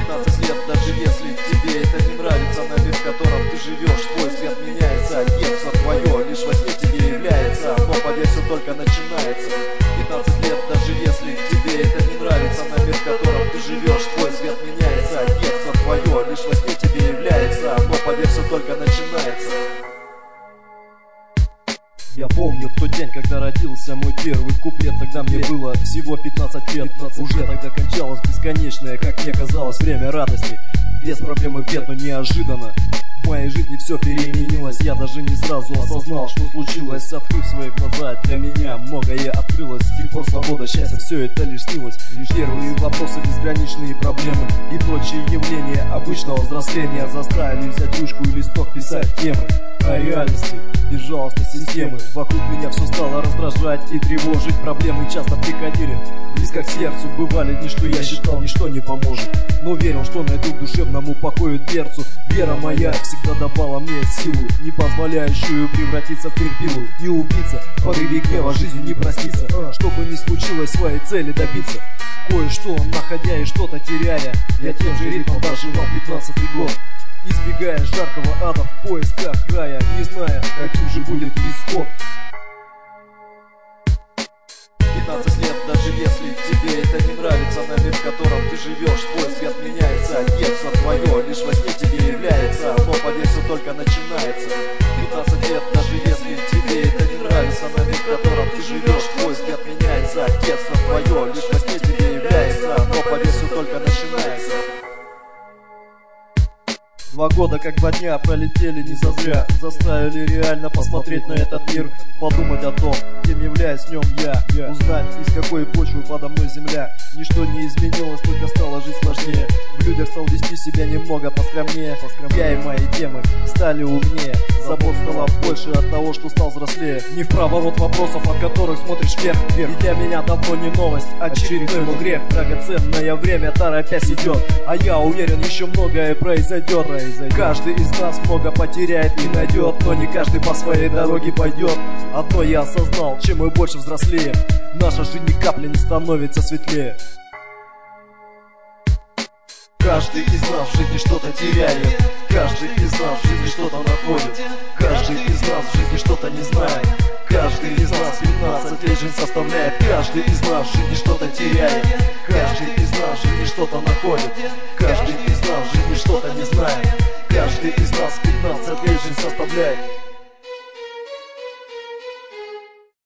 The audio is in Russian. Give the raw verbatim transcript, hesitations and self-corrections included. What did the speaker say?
пятнадцать лет, даже если тебе это не нравится, на мир, в котором ты живешь, твой взгляд меняется. Детство твое лишь во сне тебе является, но поверь, все только начинается. Пятнадцать лет, даже если тебе это не нравится, на мир, в котором ты живешь, твой взгляд меняется. Детство твое лишь во сне тебе является, но поверь, все только начинается. Я помню тот день, когда родился мой первый куплет. Тогда мне было всего пятнадцать лет. Уже тогда кончалось бесконечное, как мне казалось, время радости. Без проблем и бед, но неожиданно в моей жизни все переменилось. Я даже не сразу осознал, что случилось. Открыв свои глаза, для меня многое открылось. С тех пор свобода, счастье, все это лишь снилось. Лишь первые вопросы, безграничные проблемы и прочие явления обычного взросления заставили взять ручку и листок, писать темы о реальности безжалостной системы. Вокруг меня все стало раздражать и тревожить. Проблемы часто приходили близко к сердцу. Бывали дни, что я считал, ничто не поможет, но верил, что найду к душевному покою дверцу. Вера моя всегда давала мне силу, не позволяющую превратиться в терпилу. Не убиться, в порыве гнева жизнью не проститься. Чтобы не случилось своей цели добиться, кое-что находя и что-то теряя, я тем же ритмом доживал пятнадцатый год, избегая жаркого ада в поисках рая, не зная, каким же будет исход. Пятнадцать лет, даже если тебе это не нравится, на мир, в котором ты живешь, твой взгляд меняется. Детство твое лишь во сне тебе является, но поверь, все только начинается. Пятнадцать лет, даже если тебе это не нравится, на мир, в котором ты живешь, твой взгляд меняется. Детство твое лишь во сне тебе является, но поверь, все только начинается. Два года как два дня пролетели не зазря, заставили реально посмотреть на этот мир, подумать о том, кем являюсь в нем я, узнать, из какой почвы подо мной земля. Ничто не изменилось, только стало жить сложнее. В людях стал вести себя немного поскромнее. Я и мои темы стали умнее, забот стало больше от того, что стал взрослее. Не в проворот вопросов, от которых смотришь вверх, вверх. И для меня давно не новость, очередной мой грех. Драгоценное время торопясь идет, а я уверен, еще многое произойдет. Каждый из нас много потеряет и найдет, но не каждый по своей дороге пойдет. Одно я осознал, чем мы больше взрослеем, наша жизнь ни капли не становится светлее. Каждый из нас в жизни что-то теряет, каждый из нас в жизни что-то находит, каждый из нас в жизни что-то не знает, каждый из нас пятнадцать лет жизнь составляет, каждый из нас в жизни что-то теряет, каждый из нас в жизни что-то находит, каждый из нас в жизни что-то не знает, каждый из нас пятнадцать лет жизнь составляет.